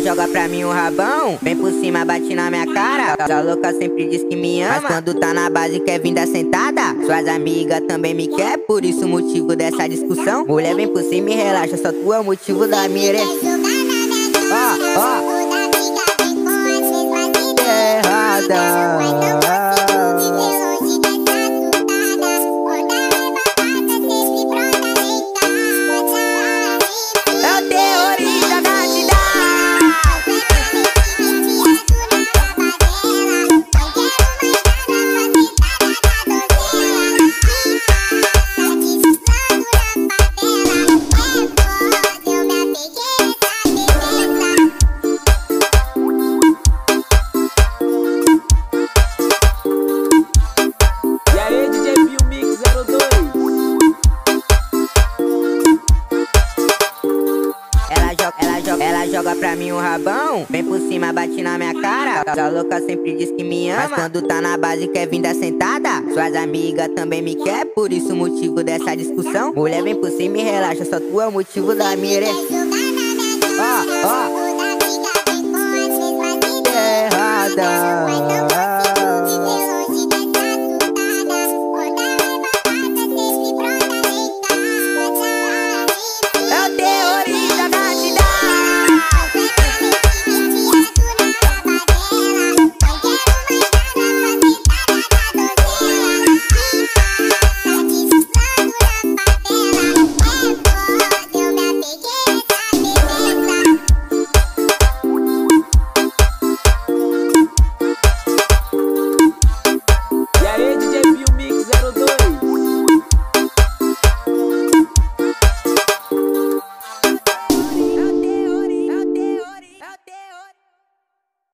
joga pra mim um rabão, vem por cima, bate na minha cara. Essa louca sempre diz que me ama, mas quando tá na base quer vir dar sentada. Suas amigas também me quer, por isso o motivo dessa discussão. Mulher vem por cima e relaxa, só tu é o motivo da minha ereção. Errada. Ela joga pra mim um rabão, vem por cima, bate na minha cara. Essa louca sempre diz que me ama, mas quando tá na base quer vir dar sentada. Suas amigas também me quer, por isso o motivo dessa discussão. Mulher vem por cima e relaxa, só tu é o motivo da minha ereção.